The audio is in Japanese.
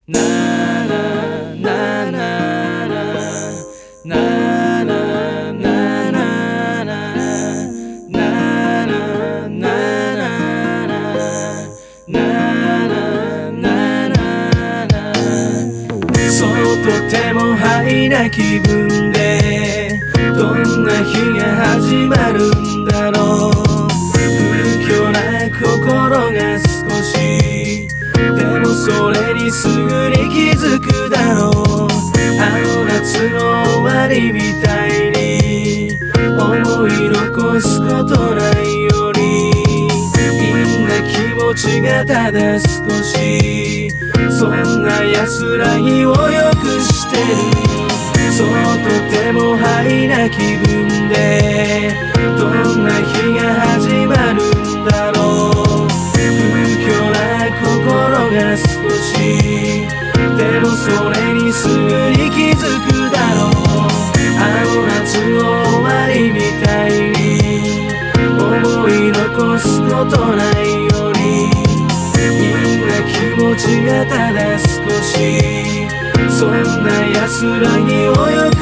なななななななななとてもハイな気分でどんな日が始まるんだろう。不況な心が少しでもそれにすぐに気づくだろう。あの夏の終わりみたいに思い残すことないよりみんな気持ちがただ少しそんな安らぎをよくしてる。そうとてもハイな気分でどんな日が始まるんだろう。不況な心が少しでもそれにすぐに気づくだろう。あの夏の終わりみたいに思い残すことないよりみんな気持ちがただ少しそんな安らぎをよ